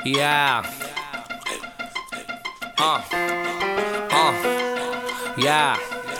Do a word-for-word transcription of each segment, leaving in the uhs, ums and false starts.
Yeah. Uh. Uh. Yeah.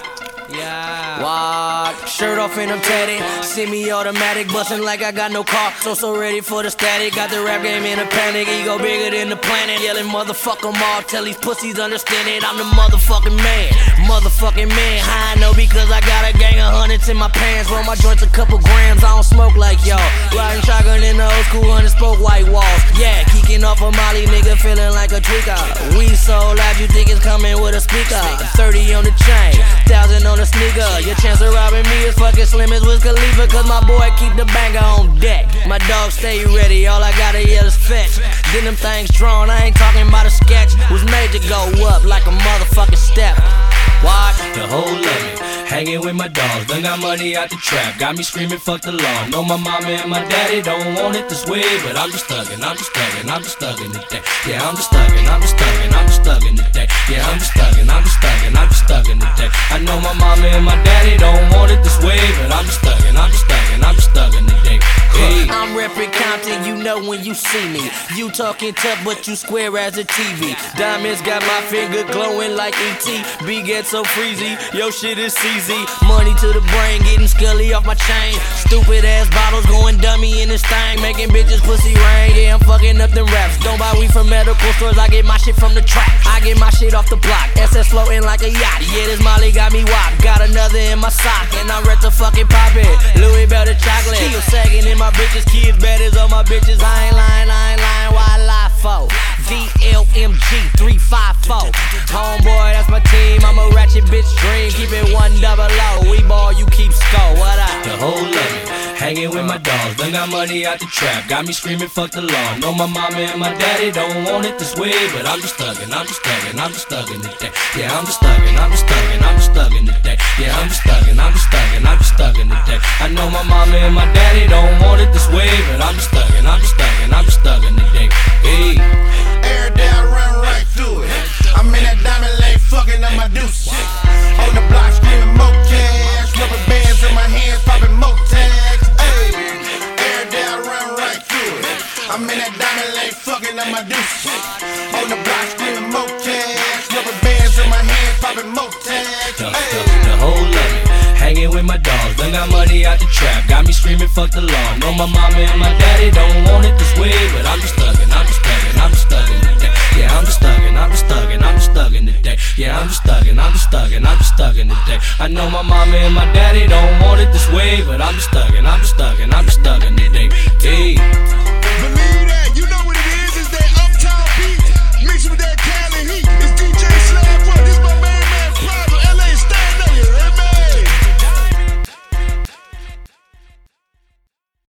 Yeah. What? Shirt off and I'm tatted. Semi-automatic, bustin' like I got no car. So so ready for the static. Got the rap game in a panic. Ego bigger than the planet. Yelling motherfuck 'em all. Tell these pussies understand it. I'm the motherfucking man. Motherfucking man. How I know? Because I got a gang of hundreds in my pants. Roll my joints a couple grams. I don't smoke like y'all. Riding shotgun in the old school hundred spoke white walls. Yeah, kicking off a molly, nigga feeling like a tweaker. We so loud you think it's coming with a speaker. thirty on the chain, thousand on the sneaker. Your chance of robbing me is fucking slim as Wiz Khalifa. Cause my boy keep the banger on deck. My dog stay ready, all I gotta yell is fetch. Then them things drawn, I ain't talking about a sketch. Was made to go up like a motherfucking step. What? The whole of it, hanging with my dogs, done got money out the trap, got me screaming fuck the law. Know my mama and my daddy don't want it this way, but I'm just thuggin', I'm just thuggin', I'm just thuggin' today. Yeah, I'm just thuggin', I'm just thuggin', I'm just thuggin' today. Yeah, I'm just thuggin', I'm just thuggin', I'm just thuggin' today. I know my mama and my daddy don't want it this way, but I'm just thuggin', I'm just thuggin', I'm just thuggin' today. Hey. I'm reppin' Compton, you know when you see me. You talking tough, but you square as a T V. Diamonds got my finger glowing like E T. B get so freezy, yo shit is C Z. Money to the brain, getting scully off my chain. Stupid ass bottles going dummy in this thing, making bitches pussy rain. Yeah, I'm fucking up them raps. Don't buy weed from medical stores, I get my shit from the trap. I get my shit off the block, S S floating like a yacht. Yeah, this Molly got me wop. Got another in my sock, and I'm ready to fucking pop it. Louis Belter chocolate, keep sagging in my bitches. Kids bad as all my bitches. I ain't lying, I ain't lying. Why I lie for? V L M G three five four. Homeboy, that's my team. I'm a ratchet bitch dream. Keep it one double O. We ball, you keep score. What up? The whole of it, hanging with my dogs, done got money out the trap, got me screaming fuck the law. Know my mama and my daddy don't want it this way, but I'm just thuggin', I'm just thuggin', I'm just thuggin' today. Yeah, I'm just thuggin', I'm just thuggin', I'm just thuggin' today. Yeah, I'm just thuggin', I'm just thuggin', I'm just thuggin' today. I know my mama and my daddy don't want it this way, but I'm just thuggin', I'm just thuggin', I'm just thuggin' today. Hey. Every day I run right through it. I'm in that diamond lane, fucking up my deuce. On the block screaming more cash, rubber bands in my hands, popping more tags. Hey, every day I run right through it. I'm in that diamond lane, fucking up my deuce. On the block screaming more cash, rubber bands in my hands, popping more tags. The, the, the whole of it, hanging with my dogs, done got money out the trap, got me screaming fuck the law. Know my mama and my daddy don't want it this way, but I'm just thuggin', I'm just thuggin', I'm just thuggin' today. Yeah, I'm just thuggin', I'm just thuggin', I'm just thuggin' today. Yeah, I'm just thuggin', I'm just thuggin', I'm just thuggin' today. I know my mama and my daddy don't want it this way, but I'm just thuggin', I'm just thuggin', I'm just thuggin' today. Hey.